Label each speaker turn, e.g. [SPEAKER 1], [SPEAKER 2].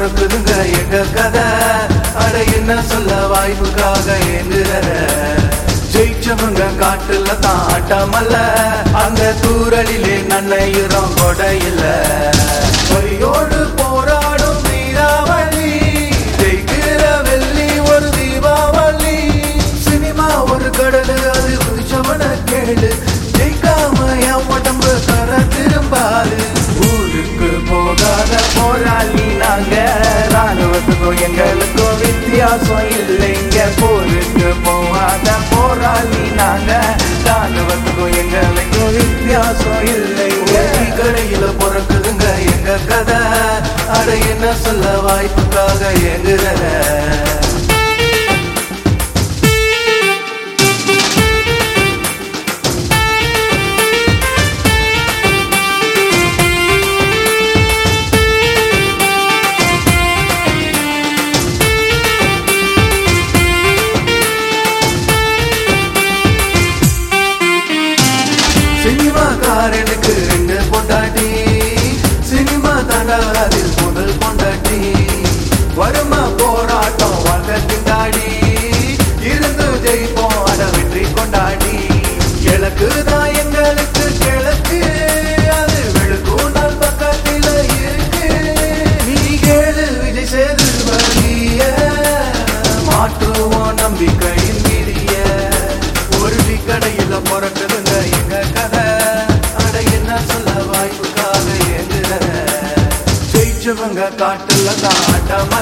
[SPEAKER 1] பொறுக்குதுங்க எங்க கதை. அட என்ன சொல்ல வாய்ப்புக்காக ஏங்குற ஜெயிச்சவங்க காட்டுல தான் ஆட்டாமல்ல, அந்த தூரலிலே நன்னையுறம் கொடையில வழியோடு போராடும் தீராவளி, ஜெயிக்கிற வெள்ளி ஒரு தீபாவளி. சினிமா ஒரு கடலு அது குதிச்சவன கேளு, ஜெயிக்காம என் உடம்பு தர திரும்பாது. ஊருக்கு போகாத போராளி நாங்க, ராணுவத்துக்கும் எங்களுக்கும் வித்தியாசம் இல்லைங்க. போருக்கு போகாத போராளி நாங்க, ராணுவத்துக்கும் எங்களுக்கும் வித்தியாசம் இல்லைங்க. கடையில பிறக்குதுங்க எங்க கதை. அட என்ன சொல்ல வாய்ப்புக்காக ஏங்குற சினிமாக்காரனுக்கு 2 பொண்டாட்டி, சினிமா தண்டாதில் முதல் பொண்டாட்டி. வருமா போராட்டம் வாழ்க திண்டாடி, இருந்து ஜெயிப்போம் அட வெற்றி கொண்டாடி. கிழக்கு தான் எங்களுக்கு கிழக்கு, அது வெளுக்கும் நாள் பக்கத்தில் இருக்கு. நீ கேளு விஜய் சேதுபதிய, மாற்றுவோம் நம்பிக்கையின் மீறிய. ஒரு டீ கடையில பிறக்குதுங்க எங்க கதை. அட என்ன சொல்ல வாய்ப்புக்காக ஏங்குற ஜெயிச்சவங்க காட்டுல தான் ஆட்டமா.